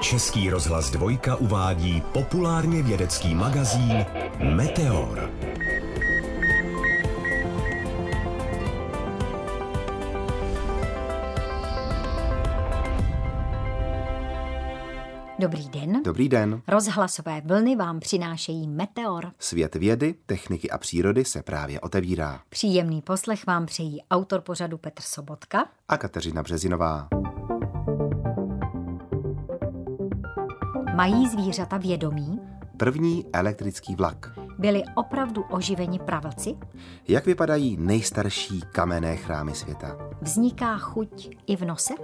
Český rozhlas Dvojka uvádí populárně vědecký magazín Meteor. Dobrý den. Dobrý den. Rozhlasové vlny vám přinášejí Meteor. Svět vědy, techniky a přírody se právě otevírá. Příjemný poslech vám přejí autor pořadu Petr Sobotka A Kateřina Březinová. Mají zvířata vědomí? První elektrický vlak. Byli opravdu oživeni pravlci? Jak vypadají nejstarší kamenné chrámy světa? Vzniká chuť i v nose?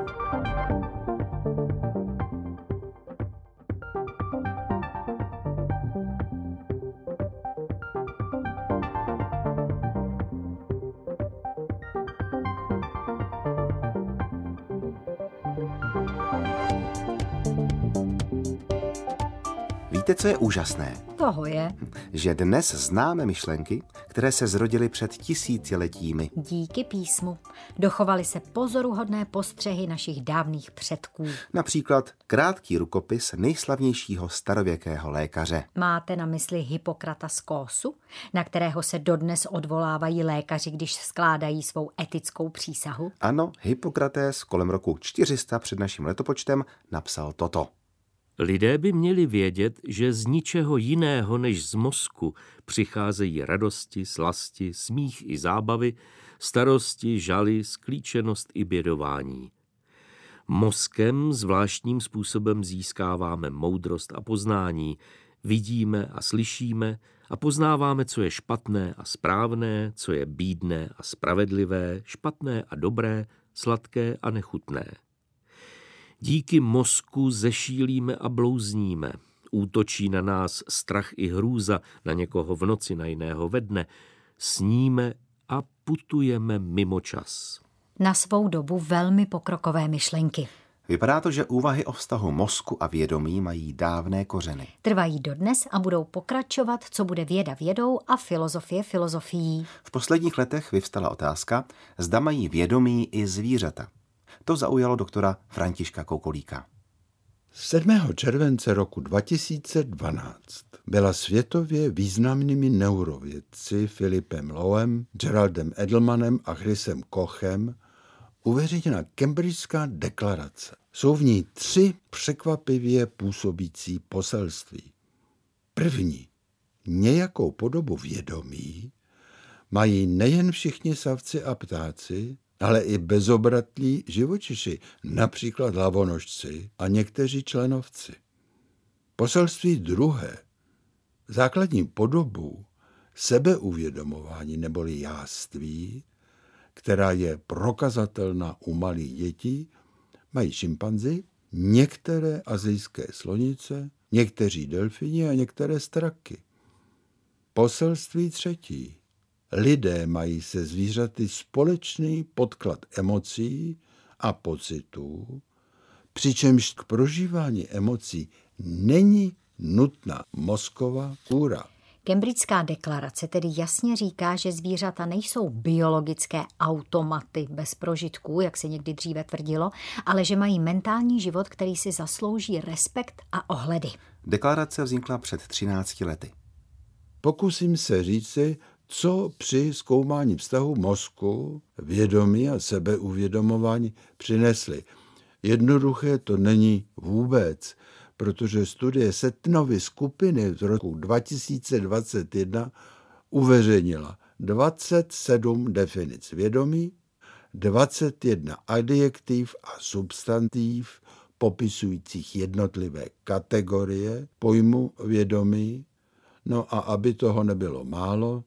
Víte, co je úžasné? Toho je. Že dnes známe myšlenky, které se zrodily před tisíciletími. Díky písmu dochovaly se pozoruhodné postřehy našich dávných předků. Například krátký rukopis nejslavnějšího starověkého lékaře. Máte na mysli Hippokrata z Kósu, na kterého se dodnes odvolávají lékaři, když skládají svou etickou přísahu? Ano, Hippokrates kolem roku 400 před naším letopočtem napsal toto. Lidé by měli vědět, že z ničeho jiného než z mozku přicházejí radosti, slasti, smích i zábavy, starosti, žaly, sklíčenost i bědování. Mozkem zvláštním způsobem získáváme moudrost a poznání, vidíme a slyšíme a poznáváme, co je špatné a správné, co je bídné a spravedlivé, špatné a dobré, sladké a nechutné. Díky mozku zešílíme a blouzníme. Útočí na nás strach i hrůza, na někoho v noci, na jiného ve dne. Sníme a putujeme mimo čas. Na svou dobu velmi pokrokové myšlenky. Vypadá to, že úvahy o vztahu mozku a vědomí mají dávné kořeny. Trvají dodnes a budou pokračovat, co bude věda vědou a filozofie filozofií. V posledních letech vyvstala otázka, zda mají vědomí i zvířata. To zaujalo doktora Františka Koukolíka. 7. července roku 2012 byla světově významnými neurovědci Philipem Lowem, Geraldem Edelmanem a Chrisem Kochem uveřejněna Cambridgeská deklarace. Jsou v ní 3 překvapivě působící poselství. První, nějakou podobu vědomí mají nejen všichni savci a ptáci, ale i bezobratlí živočiši, například hlavonožci a někteří členovci. Poselství druhé, základní podobu sebeuvědomování neboli jáství, která je prokazatelná u malých dětí, mají šimpanzi, některé asijské slonice, někteří delfini a některé straky. Poselství třetí, lidé mají se zvířaty společný podklad emocí a pocitů, přičemž k prožívání emocí není nutná mozková kůra. Cambridgeská deklarace tedy jasně říká, že zvířata nejsou biologické automaty bez prožitků, jak se někdy dříve tvrdilo, ale že mají mentální život, který si zaslouží respekt a ohledy. Deklarace vznikla před 13 lety. Pokusím se říci, co při zkoumání vztahu mozku, vědomí a sebeuvědomování přinesli. Jednoduché to není vůbec, protože studie Setnovy skupiny z roku 2021 uveřejnila 27 definic vědomí, 21 adjektiv a substantiv popisujících jednotlivé kategorie pojmu vědomí, no a aby toho nebylo málo,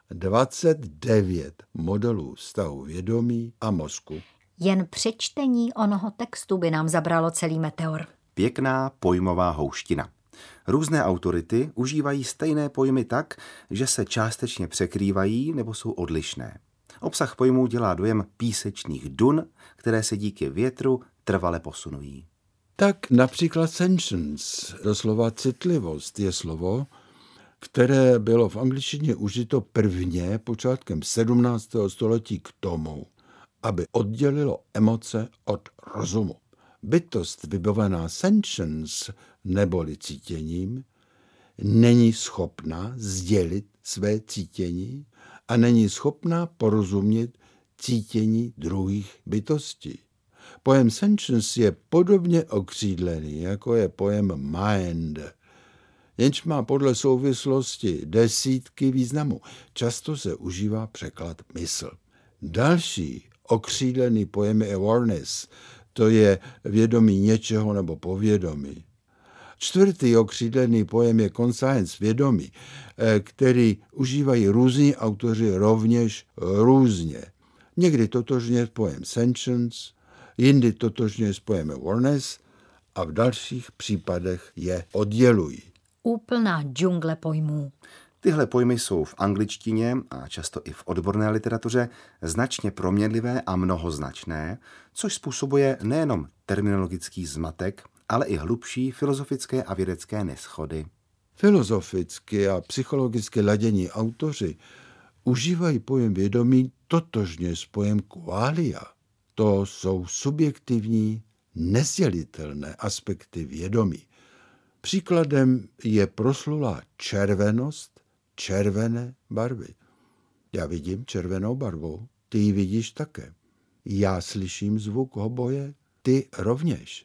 29 modelů vztahu vědomí a mozku. Jen přečtení onoho textu by nám zabralo celý Meteor. Pěkná pojmová houština. Různé autority užívají stejné pojmy tak, že se částečně překrývají nebo jsou odlišné. Obsah pojmů dělá dojem písečných dun, které se díky větru trvale posunují. Tak například sentience, doslova citlivost, je slovo, které bylo v angličtině užito prvně počátkem 17. století k tomu, aby oddělilo emoce od rozumu. bytost vybavovaná sentience neboli cítěním není schopna sdělit své cítění a není schopna porozumět cítění druhých bytostí. Pojem sentience je podobně okřídlený, jako je pojem mind, jenž má podle souvislosti desítky významů. Často se užívá překlad mysl. Další okřídlený pojem je awareness, to je vědomí něčeho nebo povědomí. Čtvrtý okřídlený pojem je conscience, vědomí, který užívají různí autoři rovněž různě. Někdy totožně s pojem sentience, jindy totožně s pojem awareness a v dalších případech je oddělují. Úplná džungle pojmů. Tyhle pojmy jsou v angličtině a často i v odborné literatuře značně proměnlivé a mnohoznačné, což způsobuje nejenom terminologický zmatek, ale i hlubší filozofické a vědecké neshody. Filozoficky a psychologicky ladění autoři užívají pojem vědomí totožně s pojem qualia. To jsou subjektivní, nesdělitelné aspekty vědomí. Příkladem je proslulá červenost červené barvy. Já vidím červenou barvu, ty ji vidíš také. Já slyším zvuk hoboje, ty rovněž.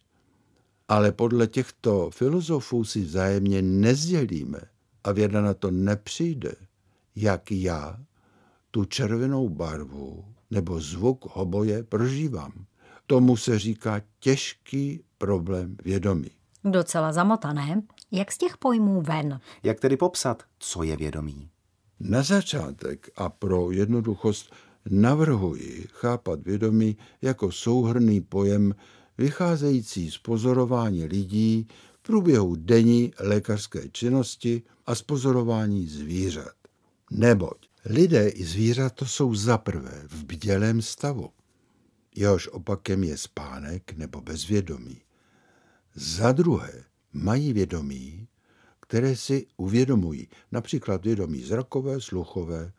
Ale podle těchto filozofů si vzájemně nesdělíme a věda na to nepřijde, jak já tu červenou barvu nebo zvuk hoboje prožívám. Tomu se říká těžký problém vědomí. Docela zamotané. Jak z těch pojmů ven? Jak tedy popsat, co je vědomí? Na začátek a pro jednoduchost navrhuji chápat vědomí jako souhrnný pojem vycházející z pozorování lidí v průběhu denní lékařské činnosti a z pozorování zvířat. Neboť lidé i zvířata jsou zaprvé v bdělém stavu. Jehož opakem je spánek nebo bezvědomí. Za druhé mají vědomí, které si uvědomují, například vědomí zrakové, sluchové,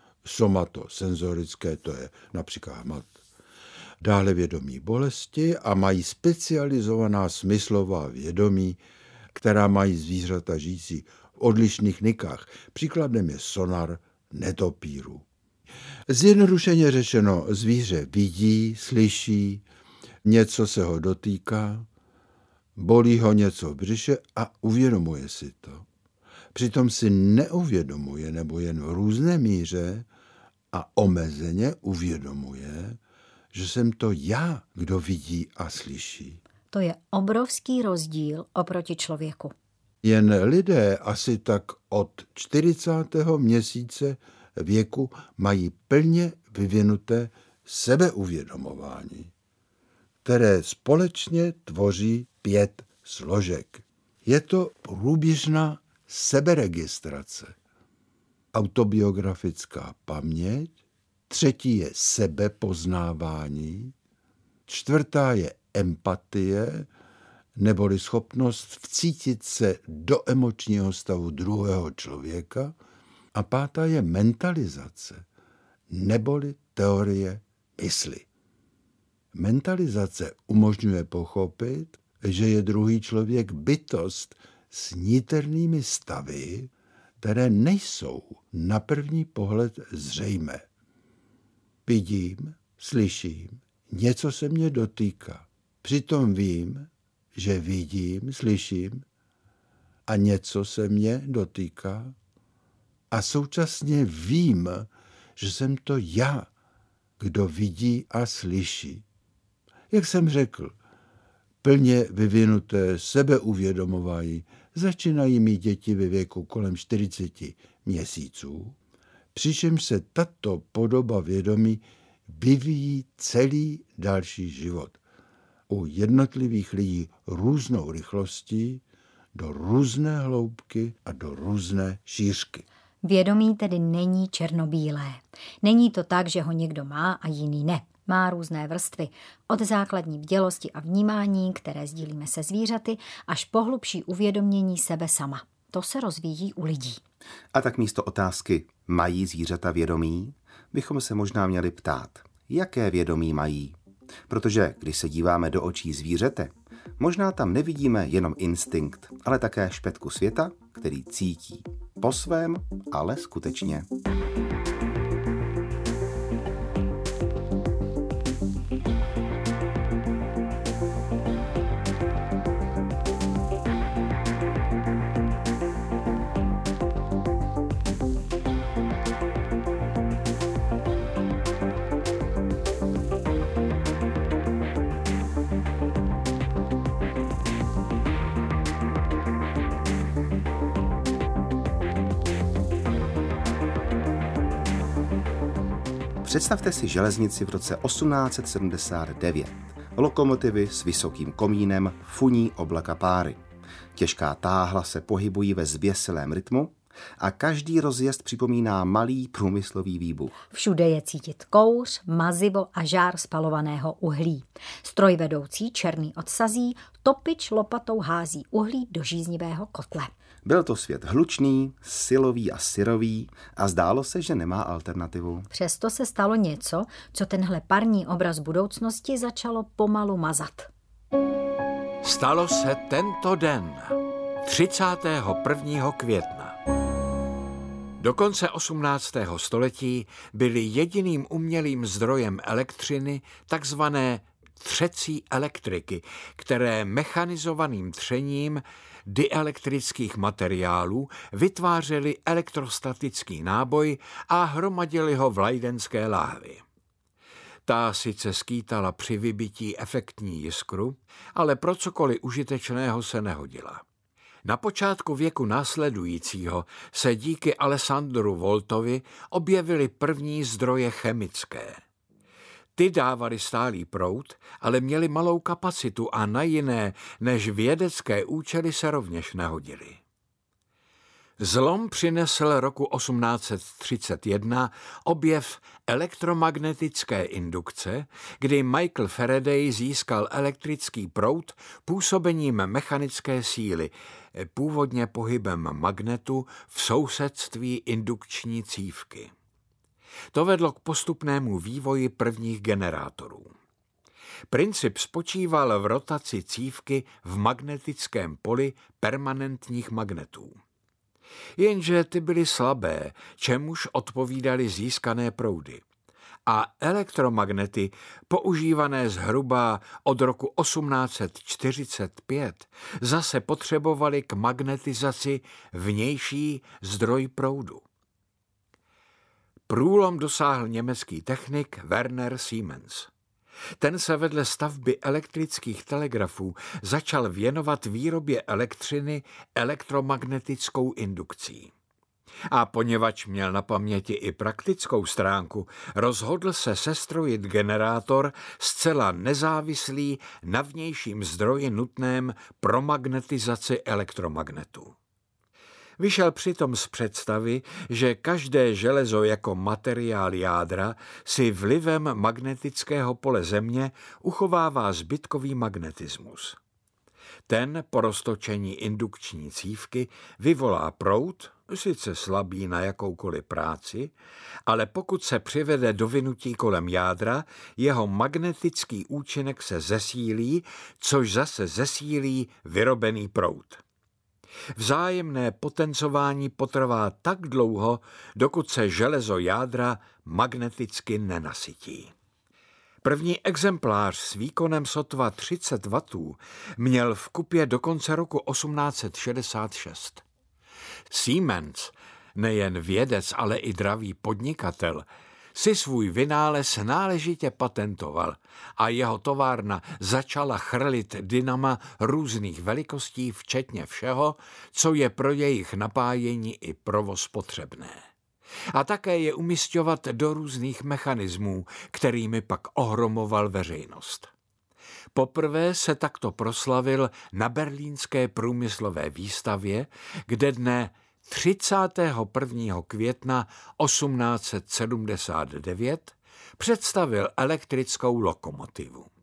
somatosenzorické, to je například hmat. Dále vědomí bolesti a mají specializovaná smyslová vědomí, která mají zvířata žijící v odlišných nikách. Příkladem je sonar netopírů. Zjednodušeně řečeno, zvíře vidí, slyší, něco se ho dotýká, bolí ho něco v břiše a uvědomuje si to. Přitom si neuvědomuje nebo jen v různé míře a omezeně uvědomuje, že jsem to já, kdo vidí a slyší. To je obrovský rozdíl oproti člověku. Jen lidé asi tak od 40. měsíce věku mají plně vyvinuté sebeuvědomování, které společně tvoří 5 složek. Je to průběžná seberegistrace, autobiografická paměť, 3. je sebepoznávání, 4. je empatie, neboli schopnost vcítit se do emočního stavu druhého člověka, a 5. je mentalizace, neboli teorie mysli. Mentalizace umožňuje pochopit, že je druhý člověk bytost s niternými stavy, které nejsou na první pohled zřejmé. Vidím, slyším, něco se mě dotýká. Přitom vím, že vidím, slyším a něco se mě dotýká a současně vím, že jsem to já, kdo vidí a slyší. Jak jsem řekl, plně vyvinuté sebeuvědomování začínají mít děti ve věku kolem 40 měsíců, přičemž se tato podoba vědomí vyvíjí celý další život. U jednotlivých lidí různou rychlostí, do různé hloubky a do různé šířky. Vědomí tedy není černobílé. Není to tak, že ho někdo má a jiný ne. Má různé vrstvy, od základní bdělosti a vnímání, které sdílíme se zvířaty, až po hlubší uvědomění sebe sama. To se rozvíjí u lidí. A tak místo otázky, mají zvířata vědomí, bychom se možná měli ptát, jaké vědomí mají. Protože když se díváme do očí zvířete, možná tam nevidíme jenom instinkt, ale také špetku světa, který cítí. Po svém, ale skutečně. Představte si železnici v roce 1879. Lokomotivy s vysokým komínem funí oblaka páry. Těžká táhla se pohybují ve zběsilém rytmu a každý rozjezd připomíná malý průmyslový výbuch. Všude je cítit kouř, mazivo a žár spalovaného uhlí. Strojvedoucí černý odsazí, topič lopatou hází uhlí do žíznivého kotle. Byl to svět hlučný, silový a syrový a zdálo se, že nemá alternativu. Přesto se stalo něco, co tenhle parní obraz budoucnosti začalo pomalu mazat. Stalo se tento den, 31. května. Do konce 18. století byly jediným umělým zdrojem elektřiny takzvané třecí elektriky, které mechanizovaným třením dielektrických materiálů vytvářely elektrostatický náboj a hromadili ho v Leidenské láhvi. Ta sice skýtala při vybití efektní jiskru, ale pro cokoliv užitečného se nehodila. Na počátku věku následujícího se díky Alessandru Voltovi objevily první zdroje chemické. Ty dávaly stálý proud, ale měly malou kapacitu a na jiné než vědecké účely se rovněž nehodily. Zlom přinesl roku 1831 objev elektromagnetické indukce, kdy Michael Faraday získal elektrický proud působením mechanické síly, původně pohybem magnetu v sousedství indukční cívky. To vedlo k postupnému vývoji prvních generátorů. Princip spočíval v rotaci cívky v magnetickém poli permanentních magnetů. Jenže ty byly slabé, čemuž odpovídaly získané proudy. A elektromagnety, používané zhruba od roku 1845, zase potřebovaly k magnetizaci vnější zdroj proudu. Průlom dosáhl německý technik Werner Siemens. Ten se vedle stavby elektrických telegrafů začal věnovat výrobě elektřiny elektromagnetickou indukcí. A poněvadž měl na paměti i praktickou stránku, rozhodl se sestrojit generátor zcela nezávislý na vnějším zdroji nutném pro magnetizaci elektromagnetu. Vyšel přitom z představy, že každé železo jako materiál jádra si vlivem magnetického pole Země uchovává zbytkový magnetismus. Ten po roztočení indukční cívky vyvolá proud, sice slabý na jakoukoliv práci, ale pokud se přivede do vinutí kolem jádra, jeho magnetický účinek se zesílí, což zase zesílí vyrobený proud. Vzájemné potencování potrvá tak dlouho, dokud se železo jádra magneticky nenasytí. První exemplář s výkonem sotva 30 W měl v kupě do konce roku 1866. Siemens, nejen vědec, ale i dravý podnikatel, si svůj vynález náležitě patentoval a jeho továrna začala chrlit dynama různých velikostí, včetně všeho, co je pro jejich napájení i provoz potřebné. A také je umisťovat do různých mechanismů, kterými pak ohromoval veřejnost. Poprvé se takto proslavil na berlínské průmyslové výstavě, kde dne 31. května 1879 představil elektrickou lokomotivu.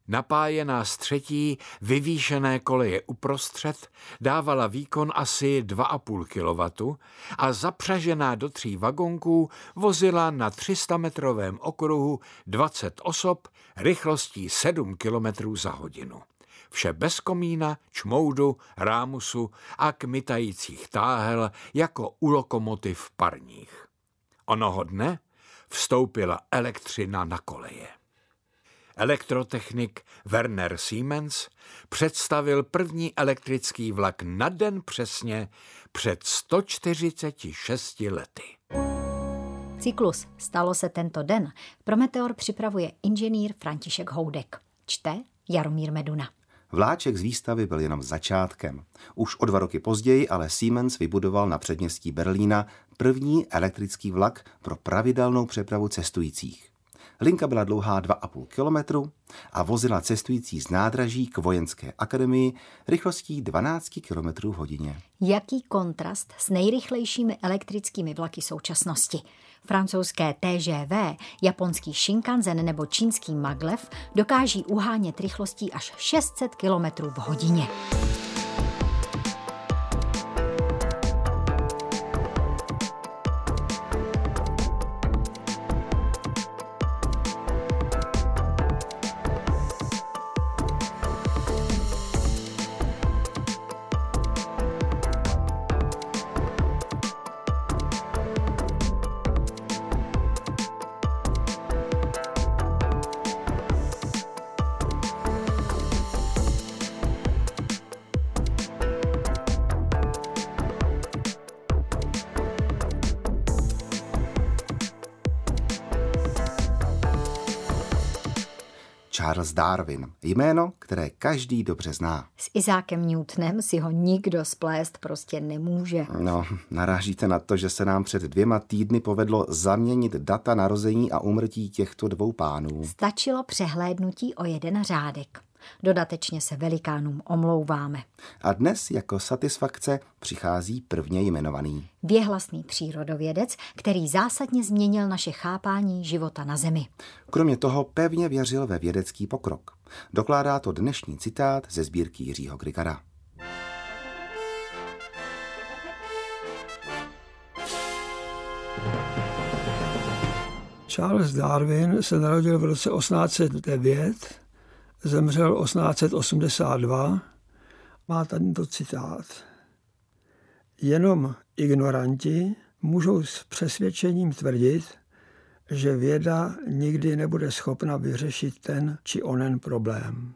Napájená z třetí vyvýšené koleje uprostřed dávala výkon asi 2,5 kW a zapřažená do 3 vagonků vozila na 300-metrovém okruhu 20 osob rychlostí 7 km za hodinu. Vše bez komína, čmoudu, rámusu a kmitajících táhel jako u lokomotiv parních. Onoho dne vstoupila elektřina na koleje. Elektrotechnik Werner Siemens představil první elektrický vlak na den přesně před 146 lety. Cyklus Stalo se tento den pro Meteor připravuje inženýr František Houdek. Čte Jaromír Meduna. Vláček z výstavy byl jenom začátkem. Už o 2 roky později ale Siemens vybudoval na předměstí Berlína první elektrický vlak pro pravidelnou přepravu cestujících. Linka byla dlouhá 2,5 kilometru a vozila cestující z nádraží k vojenské akademii rychlostí 12 km v hodině. Jaký kontrast s nejrychlejšími elektrickými vlaky současnosti. Francouzské TGV, japonský Shinkansen nebo čínský Maglev dokáží uhánět rychlostí až 600 km v hodině. Charles Darwin, jméno, které každý dobře zná. S Isákem Newtonem si ho nikdo splést prostě nemůže. No, narážíte na to, že se nám před 2 týdny povedlo zaměnit data narození a úmrtí těchto 2 pánů. Stačilo přehlédnutí o 1 řádek. Dodatečně se velikánům omlouváme. A dnes jako satisfakce přichází prvně jmenovaný. Věhlasný přírodovědec, který zásadně změnil naše chápání života na Zemi. Kromě toho pevně věřil ve vědecký pokrok. Dokládá to dnešní citát ze sbírky Jiřího Grigara. Charles Darwin se narodil v roce 1809, zemřel 1882, má tento citát. Jenom ignoranti můžou s přesvědčením tvrdit, že věda nikdy nebude schopna vyřešit ten či onen problém.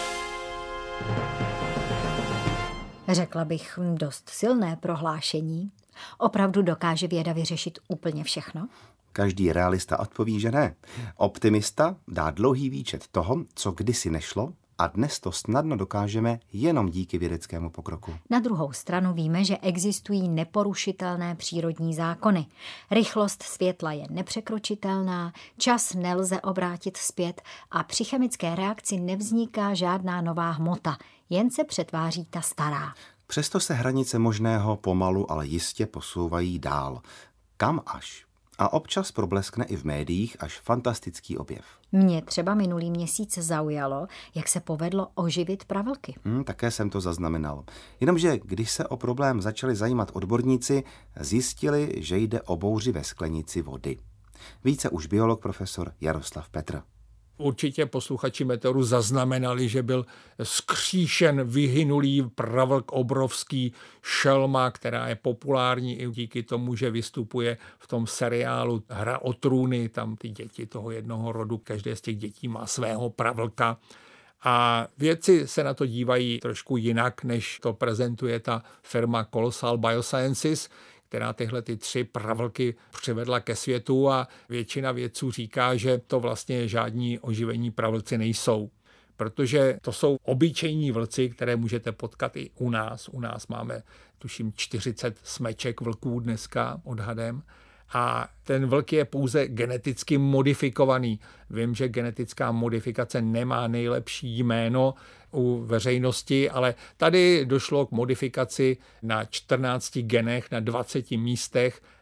Řekla bych dost silné prohlášení. Opravdu dokáže věda vyřešit úplně všechno? Každý realista odpoví, že ne. Optimista dá dlouhý výčet toho, co kdysi nešlo, a dnes to snadno dokážeme jenom díky vědeckému pokroku. Na druhou stranu víme, že existují neporušitelné přírodní zákony. Rychlost světla je nepřekročitelná, čas nelze obrátit zpět a při chemické reakci nevzniká žádná nová hmota, jen se přetváří ta stará. Přesto se hranice možného pomalu, ale jistě posouvají dál. Kam až? A občas probleskne i v médiích až fantastický objev. Mě třeba minulý měsíc zaujalo, jak se povedlo oživit pravlky. Také jsem to zaznamenal. Jenomže když se o problém začali zajímat odborníci, zjistili, že jde o bouři ve sklenici vody. Více už biolog profesor Jaroslav Petr. Určitě posluchači Meteoru zaznamenali, že byl zkříšen vyhynulý pravlk obrovský šelma, která je populární i díky tomu, že vystupuje v tom seriálu Hra o trůny, tam ty děti toho jednoho rodu, každé z těch dětí má svého pravlka. A vědci se na to dívají trošku jinak, než to prezentuje ta firma Colossal Biosciences, která tyhle 3 pravlky přivedla ke světu, a většina vědců říká, že to vlastně žádní oživení pravlci nejsou. Protože to jsou obyčejní vlci, které můžete potkat i u nás. U nás máme, tuším, 40 smeček vlků dneska odhadem. A ten vlk je pouze geneticky modifikovaný. Vím, že genetická modifikace nemá nejlepší jméno u veřejnosti, ale tady došlo k modifikaci na 14 genech, na 20 místech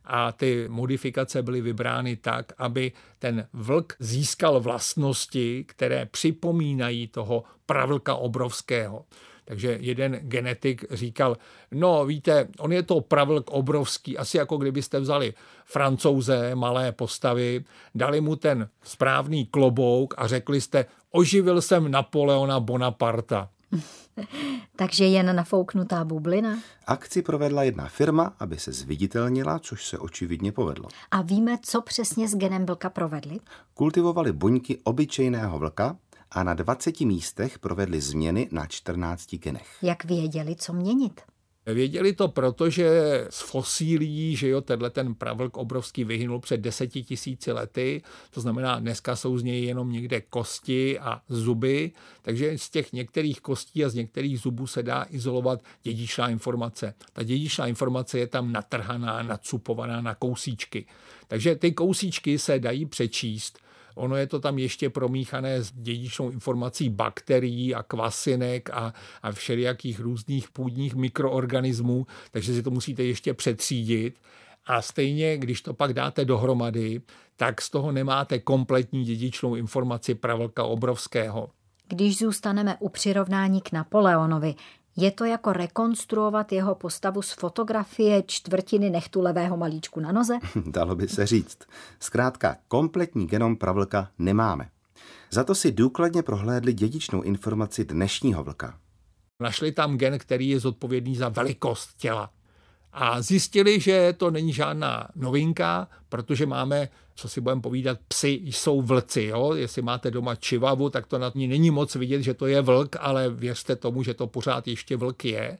a ty modifikace byly vybrány tak, aby ten vlk získal vlastnosti, které připomínají toho pravlka obrovského. Takže jeden genetik říkal, no víte, on je to pravlk obrovský, asi jako kdybyste vzali Francouze, malé postavy, dali mu ten správný klobouk a řekli jste, oživil jsem Napoleona Bonaparta. Takže jen nafouknutá bublina? Akci provedla jedna firma, aby se zviditelnila, což se očividně povedlo. A víme, co přesně s genem vlka provedli? Kultivovali buňky obyčejného vlka a na 20 místech provedli změny na 14 genech. Jak věděli, co měnit? Věděli to proto, že z fosílií, že jo, ten pravlk obrovský vyhynul před 10 000 lety, to znamená, dneska jsou z něj jenom někde kosti a zuby, takže z těch některých kostí a z některých zubů se dá izolovat dědičná informace. Ta dědičná informace je tam natrhaná, nacupovaná na kousíčky. Takže ty kousíčky se dají přečíst. Ono je to tam ještě promíchané s dědičnou informací bakterií a kvasinek a všelijakých různých půdních mikroorganismů, takže si to musíte ještě přetřídit. A stejně, když to pak dáte dohromady, tak z toho nemáte kompletní dědičnou informaci pravlka obrovského. Když zůstaneme u přirovnání k Napoleonovi, je to jako rekonstruovat jeho postavu z fotografie čtvrtiny nechtu levého malíčku na noze? Dalo by se říct. Zkrátka, kompletní genom pravlka nemáme. Za to si důkladně prohlédli dědičnou informaci dnešního vlka. Našli tam gen, který je zodpovědný za velikost těla. A zjistili, že to není žádná novinka, protože máme, co si budeme povídat, psi jsou vlci. Jo? Jestli máte doma čivavu, tak to na ní není moc vidět, že to je vlk, ale věřte tomu, že to pořád ještě vlk je.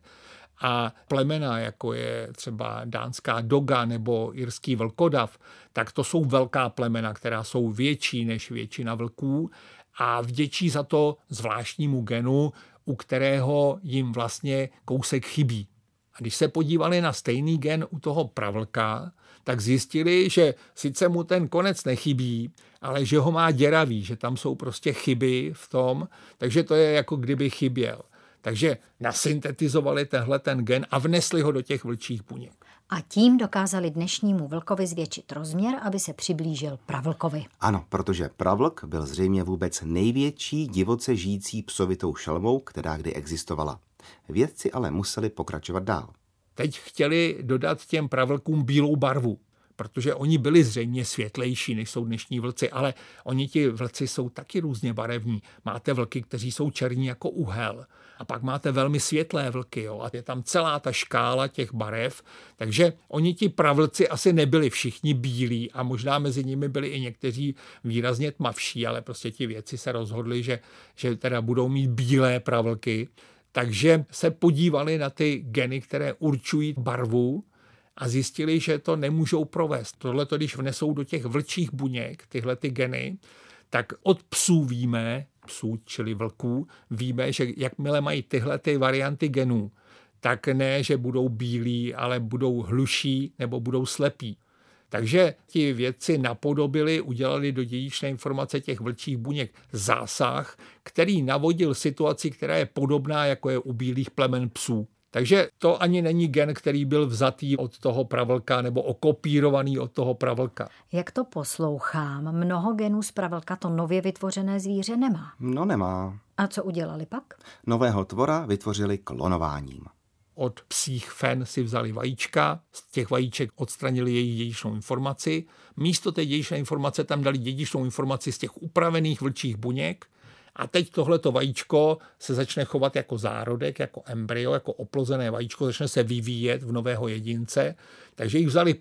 A plemena, jako je třeba dánská doga nebo irský vlkodav, tak to jsou velká plemena, která jsou větší než většina vlků a vděčí za to zvláštnímu genu, u kterého jim vlastně kousek chybí. A když se podívali na stejný gen u toho pravlka, tak zjistili, že sice mu ten konec nechybí, ale že ho má děravý, že tam jsou prostě chyby v tom, takže to je jako kdyby chyběl. Takže nasyntetizovali ten gen a vnesli ho do těch vlčích buněk. A tím dokázali dnešnímu vlkovi zvětšit rozměr, aby se přiblížil pravlkovi. Ano, protože pravlk byl zřejmě vůbec největší divoce žijící psovitou šelmou, která kdy existovala. Vědci ale museli pokračovat dál. Teď chtěli dodat těm pravlkům bílou barvu, protože oni byli zřejmě světlejší, než jsou dnešní vlci, ale oni ti vlci jsou taky různě barevní. Máte vlky, kteří jsou černí jako uhel a pak máte velmi světlé vlky, jo, a je tam celá ta škála těch barev, takže oni ti pravlci asi nebyli všichni bílí a možná mezi nimi byli i někteří výrazně tmavší, ale prostě ti vědci se rozhodli, že teda budou mít bílé pravlky. Takže se podívali na ty geny, které určují barvu a zjistili, že to nemůžou provést. Tohle, když vnesou do těch vlčích buněk, tyhle ty geny, tak od psů víme, čili vlků, víme, že jakmile mají tyhle ty varianty genů, tak ne, že budou bílí, ale budou hluší nebo budou slepí. Takže ti vědci napodobili, udělali do dědičné informace těch vlčích buněk zásah, který navodil situaci, která je podobná, jako je u bílých plemen psů. Takže to ani není gen, který byl vzatý od toho pravlka nebo okopírovaný od toho pravlka. Jak to poslouchám, mnoho genů z pravlka to nově vytvořené zvíře nemá. No nemá. A co udělali pak? Nového tvora vytvořili klonováním. Od psích fen si vzali vajíčka, z těch vajíček odstranili jejich dědičnou informaci. Místo té dědičné informace tam dali dědičnou informaci z těch upravených vlčích buněk. A teď tohleto vajíčko se začne chovat jako zárodek, jako embryo, jako oplozené vajíčko, začne se vyvíjet v nového jedince. Takže jich vzali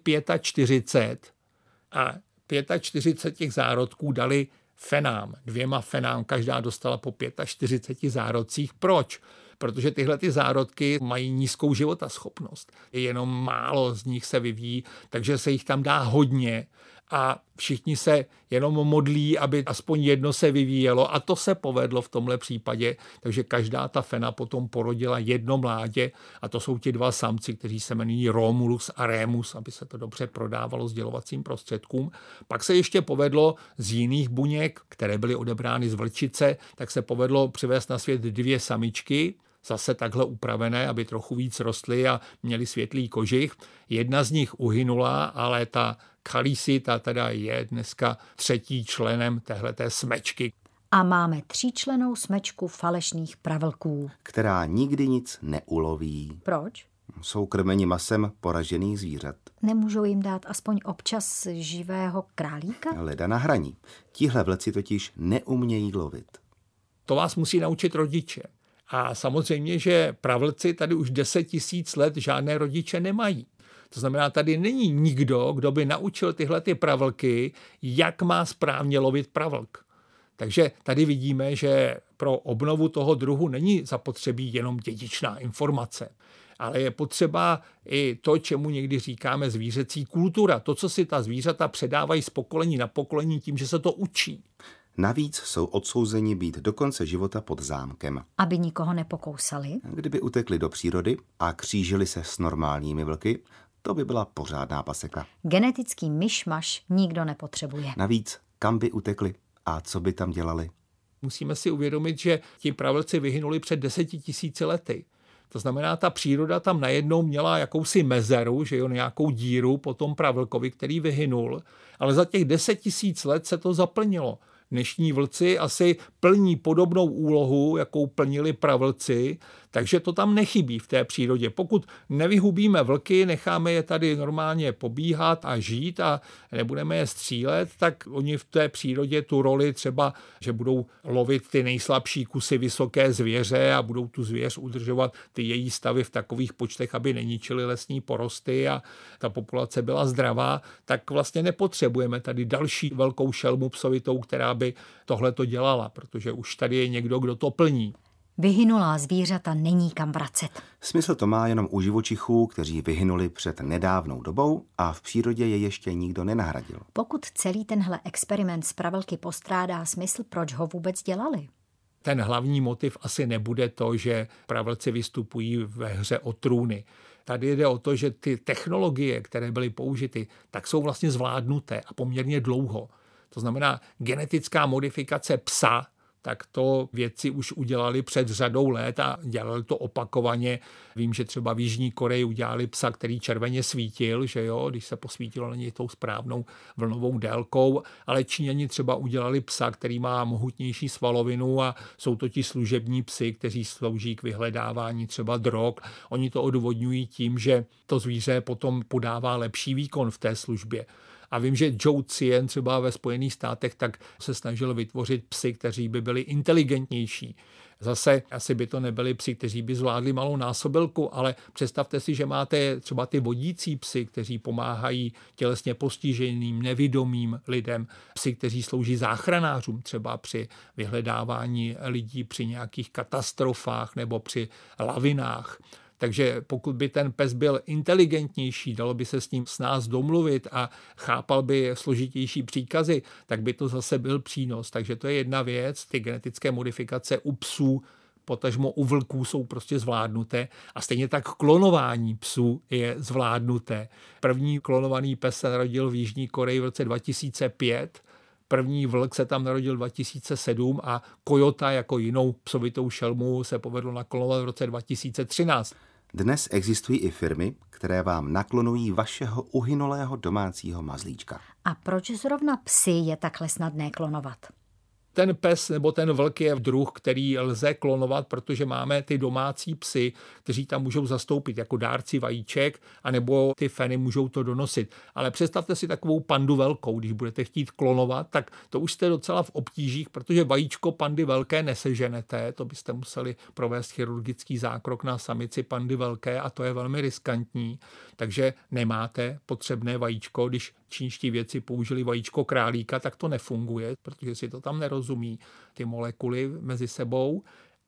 45 a 45 těch zárodků dali fenám, 2 fenám, každá dostala po 45 zárodcích. Proč? Protože tyhle ty zárodky mají nízkou životaschopnost. Jenom málo z nich se vyvíjí, takže se jich tam dá hodně a všichni se jenom modlí, aby aspoň jedno se vyvíjelo a to se povedlo v tomhle případě, takže každá ta fena potom porodila jedno mládě a to jsou ti 2 samci, kteří se jmenují Romulus a Remus, aby se to dobře prodávalo sdělovacím prostředkům. Pak se ještě povedlo z jiných buněk, které byly odebrány z vlčice, tak se povedlo přivést na svět 2 samičky zase takhle upravené, aby trochu víc rostly a měly světlý kožich. Jedna z nich uhynula, ale ta Khaleesi, ta teda je dneska 3. členem téhleté smečky. A máme 3člennou smečku falešných pravlků. Která nikdy nic neuloví. Proč? Jsou krmeni masem poražených zvířat. Nemůžou jim dát aspoň občas živého králíka? Leda na hraní. Tihle vlci totiž neumějí lovit. To vás musí naučit rodiče. A samozřejmě, že pravlci tady už 10 000 let žádné rodiče nemají. To znamená, tady není nikdo, kdo by naučil tyhle ty pravlky, jak má správně lovit pravlk. Takže tady vidíme, že pro obnovu toho druhu není zapotřebí jenom dědičná informace, ale je potřeba i to, čemu někdy říkáme zvířecí kultura. To, co si ta zvířata předávají z pokolení na pokolení tím, že se to učí. Navíc jsou odsouzeni být do konce života pod zámkem. Aby nikoho nepokousali? Kdyby utekli do přírody a křížili se s normálními vlky, to by byla pořádná paseka. Genetický myšmaš nikdo nepotřebuje. Navíc, kam by utekli a co by tam dělali? Musíme si uvědomit, že ti pravlci vyhynuli před 10 000 lety. To znamená, ta příroda tam najednou měla jakousi mezeru, že jo, nějakou díru po tom pravlkovi, který vyhynul, ale za těch 10 000 let se to zaplnilo. Dnešní vlci asi plní podobnou úlohu, jakou plnili pravlci, takže to tam nechybí v té přírodě. Pokud nevyhubíme vlky, necháme je tady normálně pobíhat a žít a nebudeme je střílet, tak oni v té přírodě tu roli třeba, že budou lovit ty nejslabší kusy vysoké zvěře a budou tu zvěř udržovat ty její stavy v takových počtech, aby neničily lesní porosty a ta populace byla zdravá, tak vlastně nepotřebujeme tady další velkou šelmu psovitou, která by tohleto dělala, protože už tady je někdo, kdo to plní. Vyhynulá zvířata není kam vracet. Smysl to má jenom u živočichů, kteří vyhynuli před nedávnou dobou a v přírodě je ještě nikdo nenahradil. Pokud celý tenhle experiment s pravlky postrádá smysl, proč ho vůbec dělali? Ten hlavní motiv asi nebude to, že pravlci vystupují ve hře o trůny. Tady jde o to, že ty technologie, které byly použity, tak jsou vlastně zvládnuté a poměrně dlouho. To znamená, genetická modifikace psa, tak to vědci už udělali před řadou let a dělali to opakovaně. Vím, že třeba v Jižní Koreji udělali psa, který červeně svítil, že jo, když se posvítilo na něj tou správnou vlnovou délkou, ale Číňani třeba udělali psa, který má mohutnější svalovinu a jsou to ti služební psi, kteří slouží k vyhledávání třeba drog. Oni to odůvodňují tím, že to zvíře potom podává lepší výkon v té službě. A vím, že Zhou Ziyang třeba ve Spojených státech tak se snažil vytvořit psy, kteří by byli inteligentnější. Zase asi by to nebyli psi, kteří by zvládli malou násobilku, ale představte si, že máte třeba ty vodící psy, kteří pomáhají tělesně postiženým, nevidomým lidem, psy, kteří slouží záchranářům třeba při vyhledávání lidí při nějakých katastrofách nebo při lavinách. Takže pokud by ten pes byl inteligentnější, dalo by se s ním s nás domluvit a chápal by složitější příkazy, tak by to zase byl přínos. Takže to je jedna věc, ty genetické modifikace u psů, potažmo u vlků jsou prostě zvládnuté a stejně tak klonování psů je zvládnuté. První klonovaný pes se narodil v Jižní Koreji v roce 2005, první vlk se tam narodil 2007 a kojota jako jinou psovitou šelmu se povedlo naklonovat v roce 2013. Dnes existují i firmy, které vám naklonují vašeho uhynulého domácího mazlíčka. A proč zrovna psy je takhle snadné klonovat? Ten pes nebo ten vlk je druh, který lze klonovat, protože máme ty domácí psy, kteří tam můžou zastoupit jako dárci vajíček, anebo ty feny můžou to donosit. Ale představte si takovou pandu velkou, když budete chtít klonovat, tak to už jste docela v obtížích, protože vajíčko pandy velké neseženete, to byste museli provést chirurgický zákrok na samici pandy velké a to je velmi riskantní. Takže nemáte potřebné vajíčko, když čínští vědci použili vajíčko králíka, tak to nefunguje, protože si to tam nerozumí, ty molekuly mezi sebou.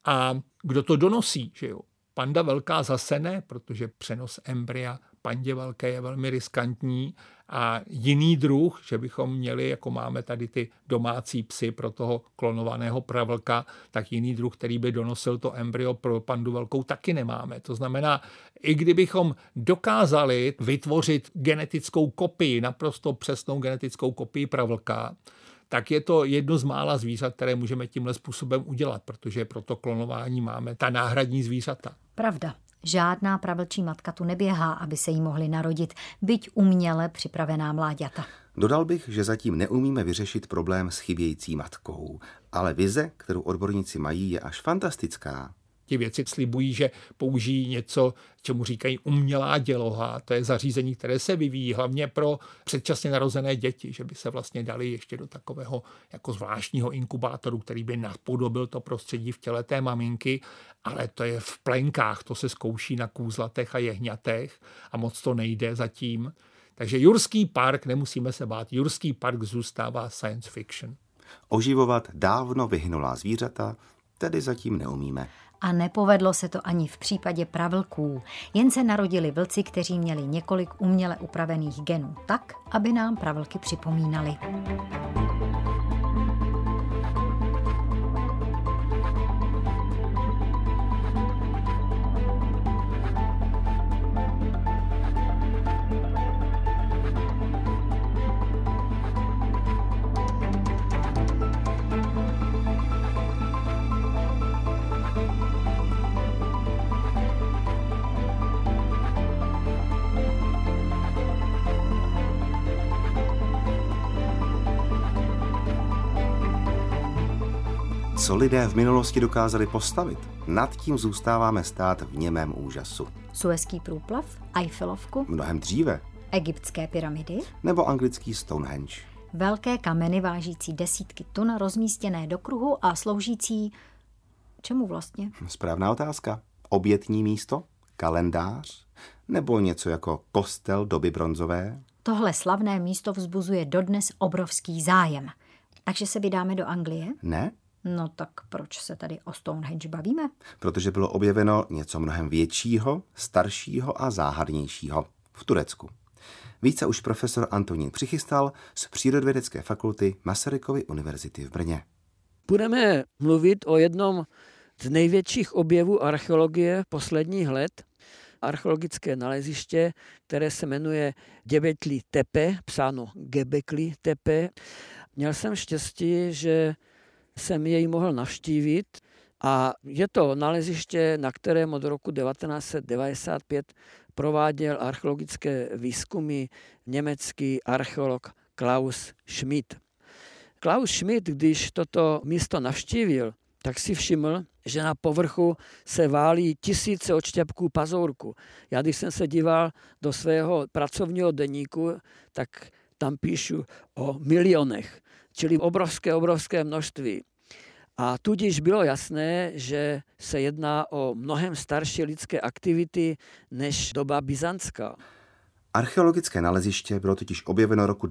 A kdo to donosí, že jo? Panda velká zase ne, protože přenos embrya pandě velké je velmi riskantní a jiný druh, že bychom měli, jako máme tady ty domácí psy pro toho klonovaného pravlka, tak jiný druh, který by donosil to embryo pro pandu velkou, taky nemáme. To znamená, i kdybychom dokázali vytvořit genetickou kopii, naprosto přesnou genetickou kopii pravlka, tak je to jedno z mála zvířat, které můžeme tímhle způsobem udělat, protože pro to klonování máme ta náhradní zvířata. Pravda. Žádná pravlčí matka tu neběhá, aby se jí mohly narodit, byť uměle připravená mláďata. Dodal bych, že zatím neumíme vyřešit problém s chybějící matkou, ale vize, kterou odborníci mají, je až fantastická. Ti vědci slibují, že použijí něco, čemu říkají umělá děloha. To je zařízení, které se vyvíjí hlavně pro předčasně narozené děti, že by se vlastně dali ještě do takového jako zvláštního inkubátoru, který by napodobil to prostředí v těle té maminky, ale to je v plenkách, to se zkouší na kůzlatech a jehňatech a moc to nejde zatím. Takže Jurský park, nemusíme se bát, Jurský park zůstává science fiction. Oživovat dávno vyhynulá zvířata tedy zatím neumíme. A nepovedlo se to ani v případě pravlků. Jen se narodili vlci, kteří měli několik uměle upravených genů tak, aby nám pravlky připomínali. Co lidé v minulosti dokázali postavit, nad tím zůstáváme stát v němém úžasu. Suezský průplav, Eiffelovku, Mnohem dříve. egyptské pyramidy, Nebo anglický Stonehenge. velké kameny vážící desítky tun, rozmístěné do kruhu a sloužící čemu vlastně? Správná otázka. Obětní místo? Kalendář? Nebo něco jako kostel doby bronzové? Tohle slavné místo vzbuzuje dodnes obrovský zájem. Takže se vydáme do Anglie? Ne? No tak proč se tady o Stonehenge bavíme? Protože bylo objeveno něco mnohem většího, staršího a záhadnějšího v Turecku. Více už profesor Antonín přichystal z Přírodovědecké fakulty Masarykovy univerzity v Brně. Budeme mluvit o jednom z největších objevů archeologie posledních let. Archeologické naleziště, které se jmenuje Göbekli Tepe, psáno Göbekli Tepe. Měl jsem štěstí, že jsem jej mohl navštívit a je to naleziště, na kterém od roku 1995 prováděl archeologické výzkumy německý archeolog Klaus Schmidt. Klaus Schmidt, když toto místo navštívil, tak si všiml, že na povrchu se válí tisíce odštěpků pazourku. Já když jsem se díval do svého pracovního deníku, tak tam píšu o milionech, čili obrovské množství. A tudíž bylo jasné, že se jedná o mnohem starší lidské aktivity než doba byzantská. Archeologické naleziště bylo totiž objeveno roku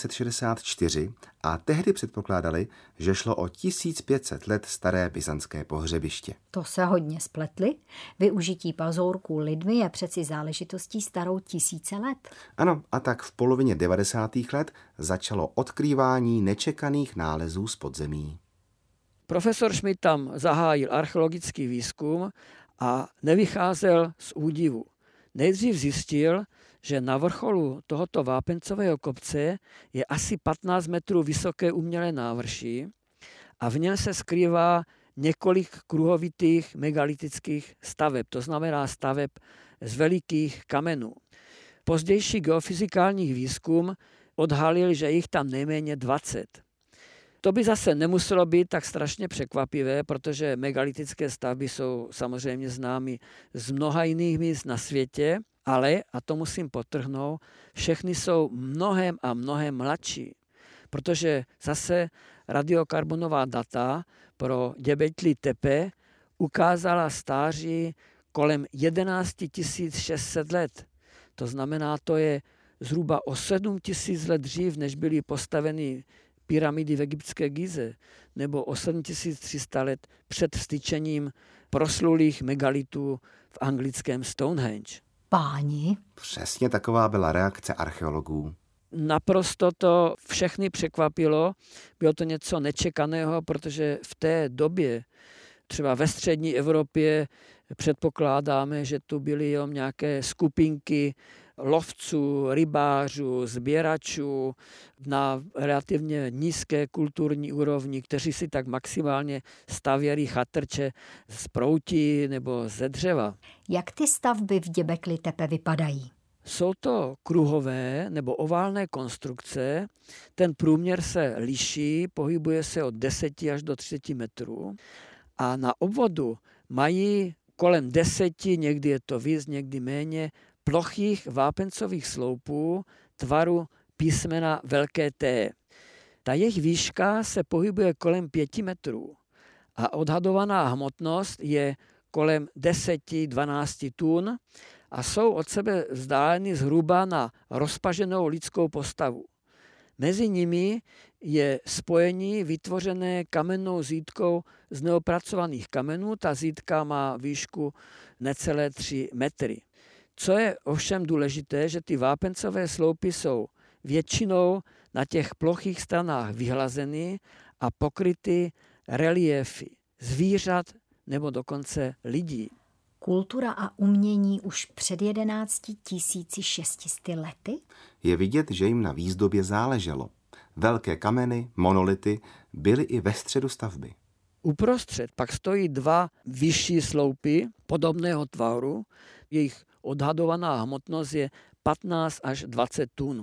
1964 a tehdy předpokládali, že šlo o 1500 let staré byzantské pohřebiště. To se hodně spletli. Využití pazourků lidmi je přeci záležitostí starou tisíce let. Ano, a tak v polovině 90. let začalo odkrývání nečekaných nálezů z podzemí. Profesor Schmidt tam zahájil archeologický výzkum a nevycházel z údivu. Nejdřív zjistil, že na vrcholu tohoto vápencového kopce je asi 15 metrů vysoké umělé návrší a v něm se skrývá několik kruhovitých megalitických staveb, to znamená staveb z velikých kamenů. Pozdější geofyzikální výzkum odhalil, že jich tam nejméně 20. To by zase nemuselo být tak strašně překvapivé, protože megalitické stavby jsou samozřejmě známy z mnoha jiných míst na světě, ale, a to musím podtrhnout, všechny jsou mnohem a mnohem mladší, protože zase radiokarbonová data pro Göbekli Tepe ukázala stáří kolem 11 600 let. To znamená, to je zhruba o 7 000 let dřív, než byly postaveny pyramidy v egyptské Gize, nebo o 7300 let před vstyčením proslulých megalitů v anglickém Stonehenge. Páni? Přesně taková byla reakce archeologů. Naprosto to všechny překvapilo. Bylo to něco nečekaného, protože v té době, třeba ve střední Evropě, předpokládáme, že tu byly nějaké skupinky lovců, rybářů, sběračů na relativně nízké kulturní úrovni, kteří si tak maximálně stavěli chatrče z proutí nebo ze dřeva. Jak ty stavby v Děbekli Tepe vypadají? Jsou to kruhové nebo oválné konstrukce. Ten průměr se liší, pohybuje se od 10 až do 30 metrů. A na obvodu mají kolem 10, někdy je to víc, někdy méně, plochých vápencových sloupů tvaru písmena velké T. Ta jejich výška se pohybuje kolem 5 metrů a odhadovaná hmotnost je kolem 10-12 tun a jsou od sebe vzdáleny zhruba na rozpaženou lidskou postavu. Mezi nimi je spojení vytvořené kamennou zítkou z neopracovaných kamenů. Ta zítka má výšku necelé 3 metry. Co je ovšem důležité, že ty vápencové sloupy jsou většinou na těch plochých stranách vyhlazeny a pokryty reliéfy zvířat nebo dokonce lidí. Kultura a umění už před 11 600 lety? Je vidět, že jim na výzdobě záleželo. Velké kameny, monolity byly i ve středu stavby. Uprostřed pak stojí 2 vyšší sloupy podobného tvaru. Jejich odhadovaná hmotnost je 15 až 20 tun.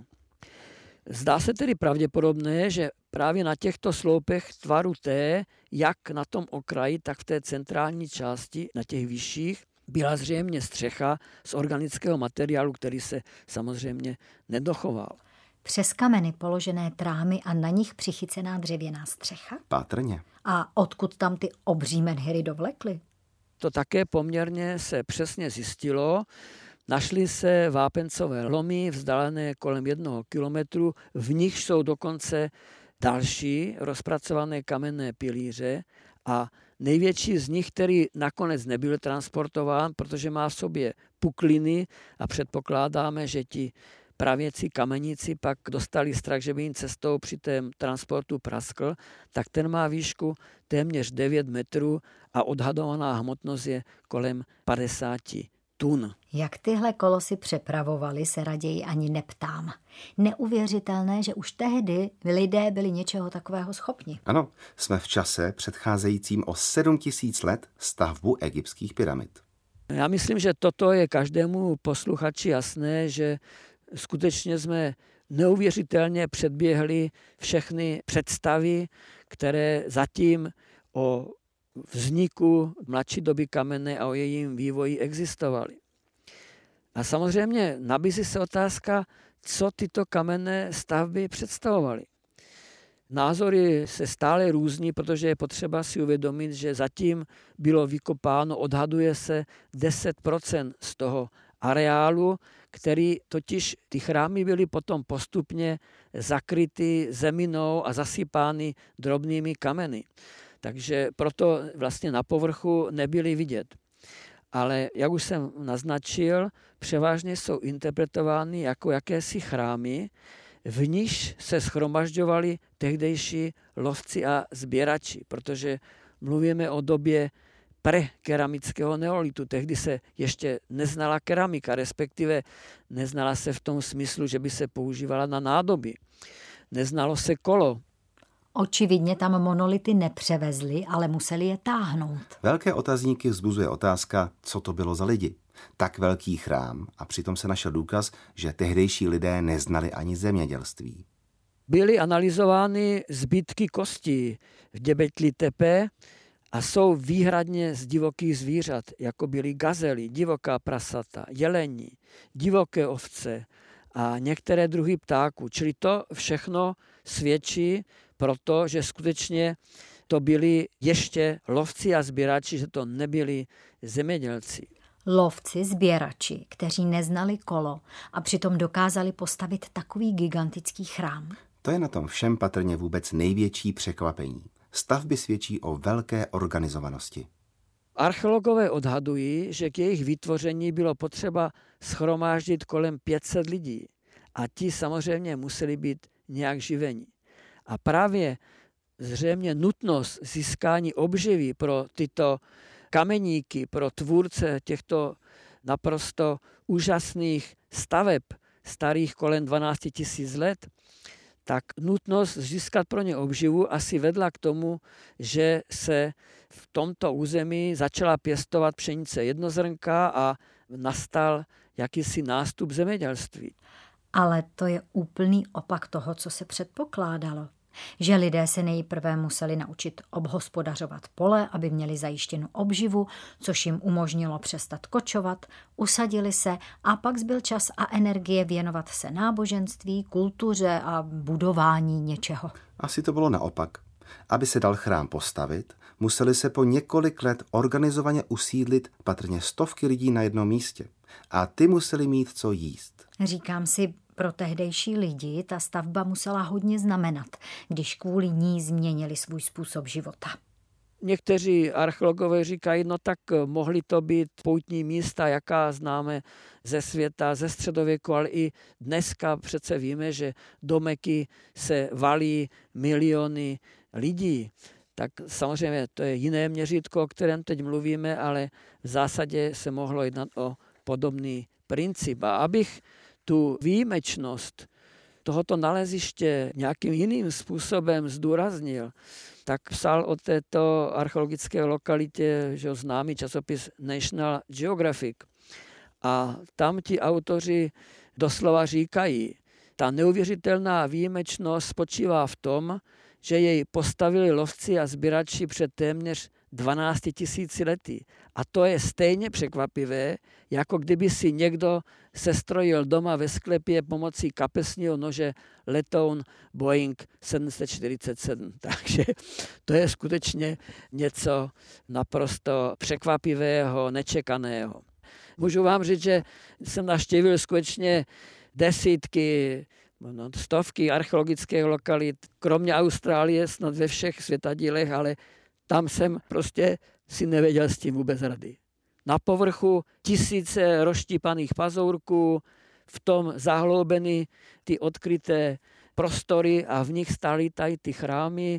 Zdá se tedy pravděpodobné, že právě na těchto sloupech tvaru T, jak na tom okraji, tak v té centrální části, na těch vyšších, byla zřejmě střecha z organického materiálu, který se samozřejmě nedochoval. Přes kameny položené trámy a na nich přichycená dřevěná střecha? Patrně. A odkud tam ty obří menhiry dovlekly? To také poměrně se přesně zjistilo. Našly se vápencové lomy vzdálené kolem 1 kilometru, v nich jsou dokonce další rozpracované kamenné pilíře a největší z nich, který nakonec nebyl transportován, protože má v sobě pukliny a předpokládáme, že ti pravěcí kameníci pak dostali strach, že by jim cestou při tém transportu praskl, tak ten má výšku téměř 9 metrů a odhadovaná hmotnost je kolem 50 tun. Jak tyhle kolosy přepravovali, se raději ani neptám. Neuvěřitelné, že už tehdy lidé byli něčeho takového schopni. Ano, jsme v čase předcházejícím o 7 000 let stavbu egyptských pyramid. Já myslím, že toto je každému posluchači jasné, že skutečně jsme neuvěřitelně předběhli všechny představy, které zatím o vzniku mladší doby kamenné a o jejím vývoji existovaly. A samozřejmě nabízí se otázka, co tyto kamenné stavby představovaly. Názory se stále různí, protože je potřeba si uvědomit, že zatím bylo vykopáno, odhaduje se 10% z toho areálu, který totiž ty chrámy byly potom postupně zakryty zeminou a zasypány drobnými kameny. Takže proto vlastně na povrchu nebyly vidět. Ale jak už jsem naznačil, převážně jsou interpretovány jako jakési chrámy, v níž se shromažďovali tehdejší lovci a sběrači, protože mluvíme o době prekeramického neolitu. Tehdy se ještě neznala keramika, respektive neznala se v tom smyslu, že by se používala na nádoby. Neznalo se kolo. Očividně tam monolity nepřevezli, ale museli je táhnout. Velké otazníky vzbuzuje otázka, co to bylo za lidi. Tak velký chrám a přitom se našel důkaz, že tehdejší lidé neznali ani zemědělství. Byly analyzovány zbytky kostí v Děbekli Tepe a jsou výhradně z divokých zvířat, jako byly gazely, divoká prasata, jeleni, divoké ovce a některé druhy ptáků. Čili to všechno svědčí proto, že skutečně to byli ještě lovci a sběrači, že to nebyli zemědělci. Lovci, sběrači, kteří neznali kolo a přitom dokázali postavit takový gigantický chrám. To je na tom všem patrně vůbec největší překvapení. Stavby svědčí o velké organizovanosti. Archeologové odhadují, že k jejich vytvoření bylo potřeba shromáždit kolem 500 lidí a ti samozřejmě museli být nějak živeni. A právě zřejmě nutnost získání obživy pro tyto kameníky, pro tvůrce těchto naprosto úžasných staveb, starých kolem 12 000 let, tak nutnost získat pro ně obživu asi vedla k tomu, že se v tomto území začala pěstovat pšenice jednozrnká a nastal jakýsi nástup zemědělství. Ale to je úplný opak toho, co se předpokládalo. Že lidé se nejprve museli naučit obhospodařovat pole, aby měli zajištěnou obživu, což jim umožnilo přestat kočovat, usadili se a pak zbyl čas a energie věnovat se náboženství, kultuře a budování něčeho. Asi to bylo naopak. Aby se dal chrám postavit, museli se po několik let organizovaně usídlit patrně stovky lidí na jednom místě. A ty museli mít co jíst. Říkám si, pro tehdejší lidi ta stavba musela hodně znamenat, když kvůli ní změnili svůj způsob života. Někteří archeologové říkají, no tak mohly to být poutní místa, jaká známe ze světa, ze středověku, ale i dneska přece víme, že domeky se valí miliony lidí. Tak samozřejmě to je jiné měřítko, o kterém teď mluvíme, ale v zásadě se mohlo jednat o podobný princip. A abych tu výjimečnost tohoto naleziště nějakým jiným způsobem zdůraznil, tak psal o této archeologické lokalitě známý časopis National Geographic. A tam ti autoři doslova říkají, ta neuvěřitelná výjimečnost spočívá v tom, že jej postavili lovci a sběrači před téměř 12 000 lety. A to je stejně překvapivé, jako kdyby si někdo sestrojil doma ve sklepě pomocí kapesního nože letoun Boeing 747. Takže to je skutečně něco naprosto překvapivého, nečekaného. Můžu vám říct, že jsem navštívil skutečně desítky, stovky archeologických lokalit, kromě Austrálie, snad ve všech světadílech, ale tam jsem prostě si nevěděl s tím vůbec rady. Na povrchu tisíce rozštípaných pazourků, v tom zahloubeny ty odkryté prostory a v nich stály tady ty chrámy,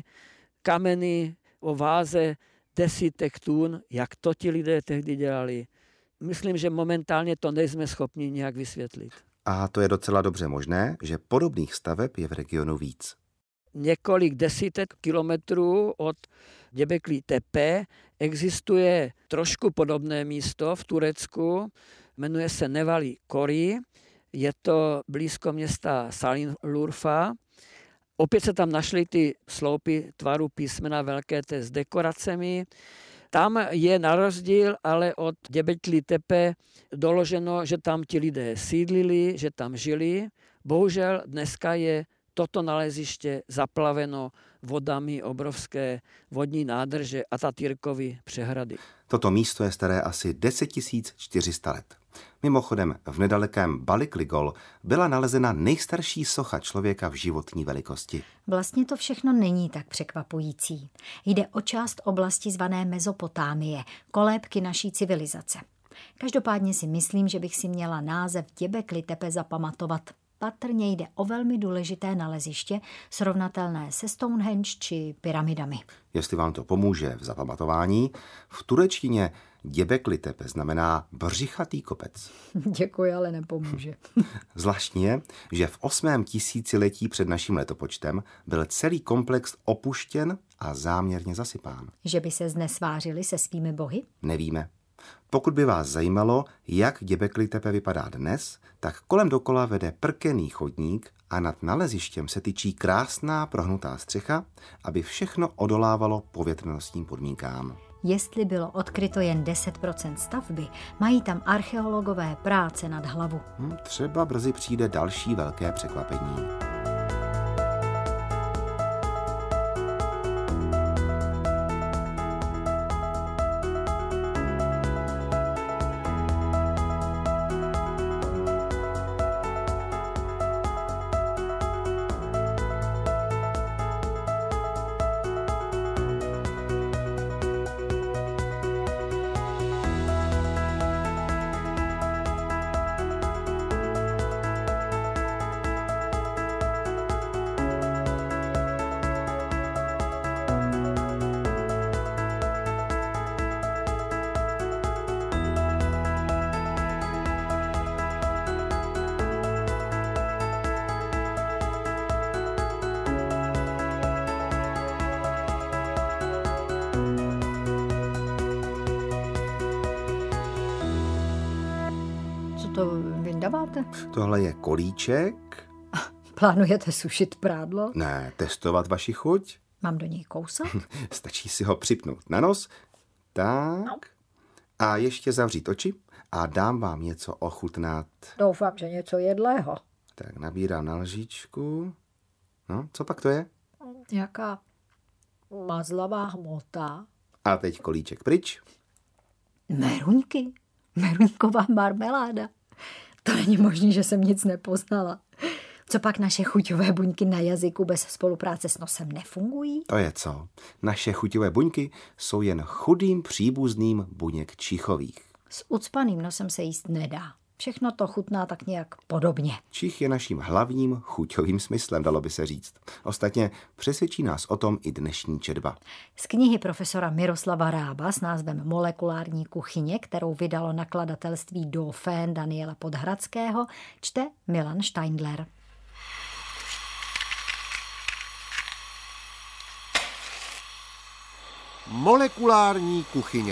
kameny o váze desítek tun, jak to ti lidé tehdy dělali. Myslím, že momentálně to nejsme schopni nějak vysvětlit. A to je docela dobře možné, že podobných staveb je v regionu víc. Několik desítek kilometrů od Göbekli Tepe existuje trošku podobné místo v Turecku, jmenuje se Nevali Kori, je to blízko města Şanlıurfa. Opět se tam našly ty sloupy tvaru písmena velké T s dekoracemi. Tam je na rozdíl ale od Göbekli Tepe doloženo, že tam ti lidé sídlili, že tam žili. Bohužel dneska je toto naleziště zaplaveno vodami obrovské vodní nádrže Atatürkovy přehrady. Toto místo je staré asi 10 400 let. Mimochodem, v nedalekém Balikligol byla nalezena nejstarší socha člověka v životní velikosti. Vlastně to všechno není tak překvapující. Jde o část oblasti zvané Mezopotámie, kolébky naší civilizace. Každopádně si myslím, že bych si měla název Göbekli Tepe zapamatovat. Patrně jde o velmi důležité naleziště, srovnatelné se Stonehenge či pyramidami. Jestli vám to pomůže v zapamatování, v turečtině Göbekli Tepe znamená břichatý kopec. Děkuji, ale nepomůže. Zvláštní je, že v 8. tisíciletí před naším letopočtem byl celý komplex opuštěn a záměrně zasypán. Že by se znesvářili se svými bohy? Nevíme. Pokud by vás zajímalo, jak Göbekli Tepe vypadá dnes, tak kolem dokola vede prkený chodník a nad nalezištěm se tyčí krásná prohnutá střecha, aby všechno odolávalo povětrnostním podmínkám. Jestli bylo odkryto jen 10% stavby, mají tam archeologové práce nad hlavu. Třeba brzy přijde další velké překvapení. to vyndáváte? Tohle je kolíček. Plánujete sušit prádlo? Ne, testovat vaši chuť. Mám do něj kousat? Stačí si ho připnout na nos. Tak. A ještě zavřít oči a dám vám něco ochutnat. Doufám, že něco jedlého. Tak nabírám na lžičku. No, co pak to je? Nějaká mazlavá hmota. A teď kolíček pryč. Meruňky. Meruňková marmeláda. To není možné, že jsem nic nepoznala. Co pak naše chuťové buňky na jazyku bez spolupráce s nosem nefungují? To je co? Naše chuťové buňky jsou jen chudým příbuzným buněk čichových. S ucpaným nosem se jíst nedá. Všechno to chutná tak nějak podobně. Čich je naším hlavním chuťovým smyslem, dalo by se říct. Ostatně přesvědčí nás o tom i dnešní četba. Z knihy profesora Miroslava Rába s názvem Molekulární kuchyně, kterou vydalo nakladatelství Dauphin Daniela Podhradského, čte Milan Steindler. Molekulární kuchyně.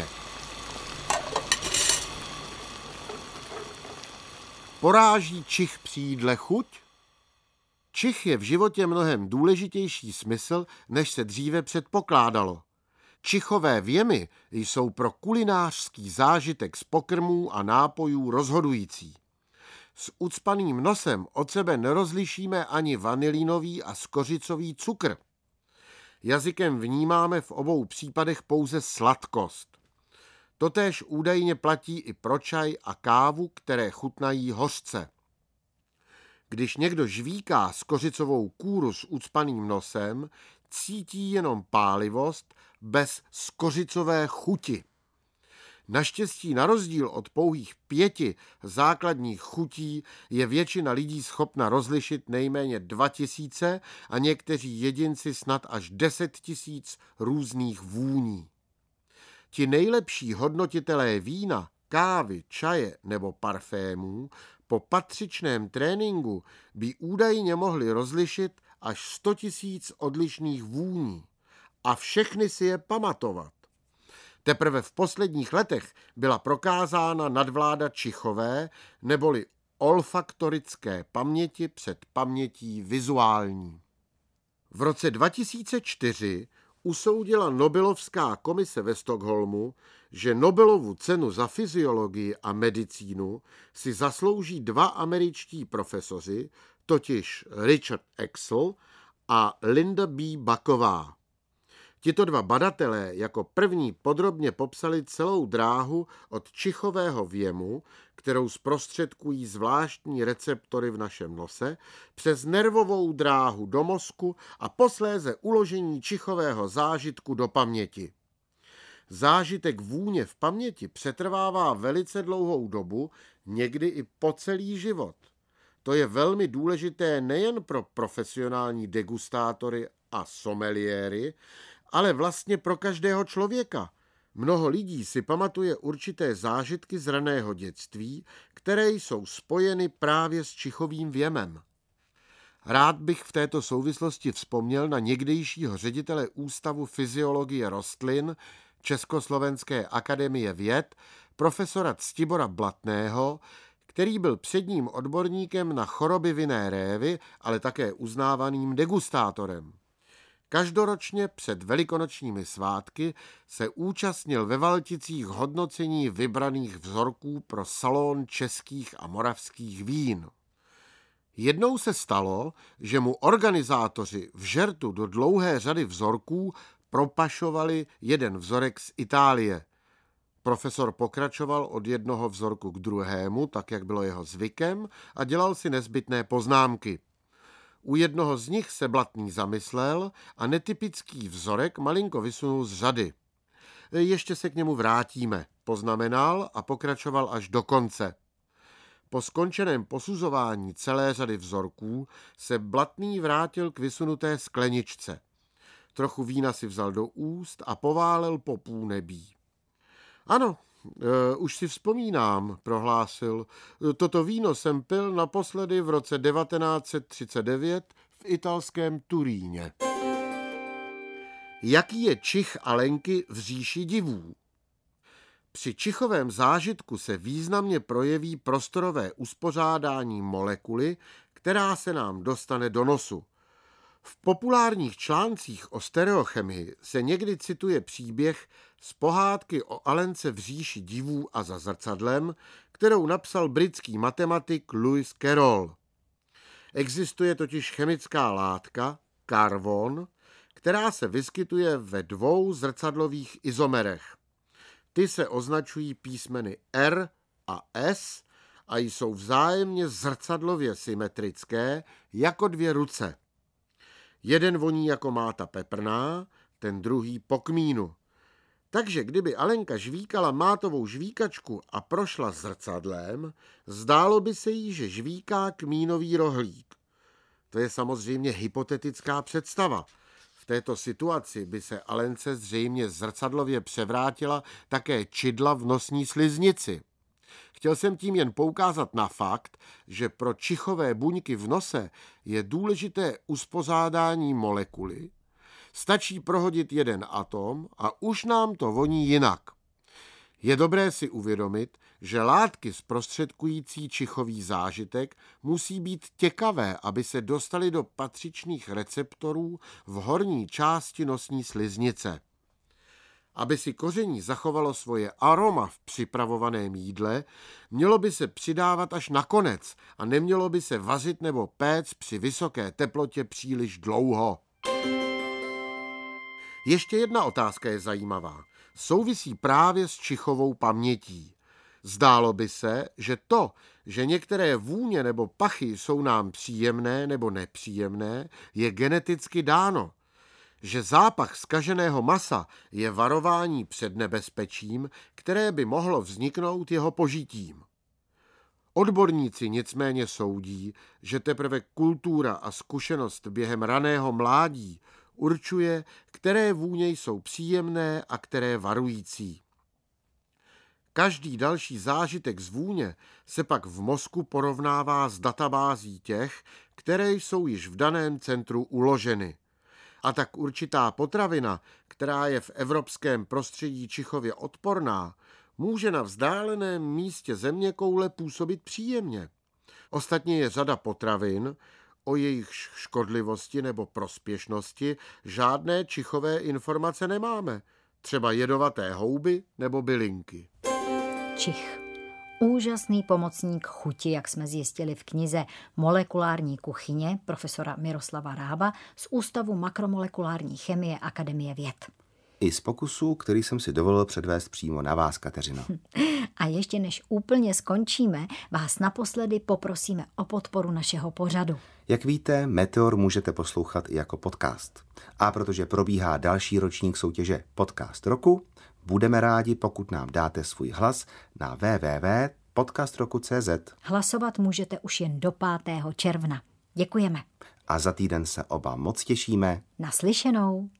Poráží čich při jídle chuť? Čich je v životě mnohem důležitější smysl, než se dříve předpokládalo. Čichové věmy jsou pro kulinářský zážitek z pokrmů a nápojů rozhodující. S ucpaným nosem od sebe nerozlišíme ani vanilinový a skořicový cukr. Jazykem vnímáme v obou případech pouze sladkost. Totéž údajně platí i pro čaj a kávu, které chutnají hořce. Když někdo žvíká skořicovou kůru s ucpaným nosem, cítí jenom pálivost bez skořicové chuti. Naštěstí na rozdíl od pouhých 5 základních chutí je většina lidí schopna rozlišit nejméně 2000 a někteří jedinci snad až 10 000 různých vůní. Ti nejlepší hodnotitelé vína, kávy, čaje nebo parfémů po patřičném tréninku by údajně mohli rozlišit až 100 000 odlišných vůní a všechny si je pamatovat. Teprve v posledních letech byla prokázána nadvláda čichové neboli olfaktorické paměti před pamětí vizuální. V roce 2004 usoudila Nobelovská komise ve Stockholmu, že Nobelovu cenu za fyziologii a medicínu si zaslouží 2 američtí profesoři, totiž Richard Exel a Linda B. Bucková. Tito 2 badatelé jako první podrobně popsali celou dráhu od čichového věmu, kterou zprostředkují zvláštní receptory v našem nose, přes nervovou dráhu do mozku a posléze uložení čichového zážitku do paměti. Zážitek vůně v paměti přetrvává velice dlouhou dobu, někdy i po celý život. To je velmi důležité nejen pro profesionální degustátory a someliéry, ale vlastně pro každého člověka. Mnoho lidí si pamatuje určité zážitky z raného dětství, které jsou spojeny právě s čichovým věmem. Rád bych v této souvislosti vzpomněl na někdejšího ředitele Ústavu fyziologie rostlin Československé akademie věd, profesora Ctibora Blatného, který byl předním odborníkem na choroby vinné révy, ale také uznávaným degustátorem. Každoročně před velikonočními svátky se účastnil ve Valticích hodnocení vybraných vzorků pro salon českých a moravských vín. Jednou se stalo, že mu organizátoři v žertu do dlouhé řady vzorků propašovali jeden vzorek z Itálie. Profesor pokračoval od jednoho vzorku k druhému, tak jak bylo jeho zvykem, a dělal si nezbytné poznámky. U jednoho z nich se Blatný zamyslel a netypický vzorek malinko vysunul z řady. Ještě se k němu vrátíme, poznamenal a pokračoval až do konce. Po skončeném posuzování celé řady vzorků se Blatný vrátil k vysunuté skleničce. Trochu vína si vzal do úst a poválel po půlnebí. Ano, už si vzpomínám, prohlásil. Toto víno jsem pil naposledy v roce 1939 v italském Turíně. Jaký je čich Alenky v říši divů? Při čichovém zážitku se významně projeví prostorové uspořádání molekuly, která se nám dostane do nosu. V populárních článcích o stereochemii se někdy cituje příběh z pohádky o Alence v říši divů a za zrcadlem, kterou napsal britský matematik Lewis Carroll. Existuje totiž chemická látka, karvon, která se vyskytuje ve 2 zrcadlových izomerech. Ty se označují písmeny R a S a jsou vzájemně zrcadlově symetrické jako 2 ruce. Jeden voní jako máta peprná, ten druhý po kmínu. Takže kdyby Alenka žvíkala mátovou žvíkačku a prošla zrcadlem, zdálo by se jí, že žvíká kmínový rohlík. To je samozřejmě hypotetická představa. V této situaci by se Alence zřejmě zrcadlově převrátila také čidla v nosní sliznici. Chtěl jsem tím jen poukázat na fakt, že pro čichové buňky v nose je důležité uspořádání molekuly. Stačí prohodit jeden atom a už nám to voní jinak. Je dobré si uvědomit, že látky zprostředkující čichový zážitek musí být těkavé, aby se dostaly do patřičných receptorů v horní části nosní sliznice. Aby si koření zachovalo svoje aroma v připravovaném jídle, mělo by se přidávat až na konec a nemělo by se vařit nebo péct při vysoké teplotě příliš dlouho. Ještě jedna otázka je zajímavá. Souvisí právě s čichovou pamětí. Zdálo by se, že to, že některé vůně nebo pachy jsou nám příjemné nebo nepříjemné, je geneticky dáno. Že zápach zkaženého masa je varování před nebezpečím, které by mohlo vzniknout jeho požitím. Odborníci nicméně soudí, že teprve kultura a zkušenost během raného mládí určuje, které vůně jsou příjemné a které varující. Každý další zážitek z vůně se pak v mozku porovnává s databází těch, které jsou již v daném centru uloženy. A tak určitá potravina, která je v evropském prostředí čichově odporná, může na vzdáleném místě zeměkoule působit příjemně. Ostatně je řada potravin, o jejich škodlivosti nebo prospěšnosti žádné čichové informace nemáme. Třeba jedovaté houby nebo bylinky. Čich. Úžasný pomocník chuti, jak jsme zjistili v knize Molekulární kuchyně profesora Miroslava Rába z Ústavu makromolekulární chemie Akademie věd. I z pokusu, který jsem si dovolil předvést přímo na vás, Kateřino. A ještě než úplně skončíme, vás naposledy poprosíme o podporu našeho pořadu. Jak víte, Meteor můžete poslouchat i jako podcast. A protože probíhá další ročník soutěže Podcast roku, budeme rádi, pokud nám dáte svůj hlas na www.podcastroku.cz. Hlasovat můžete už jen do 5. června. Děkujeme. A za týden se oba moc těšíme. Naslyšenou.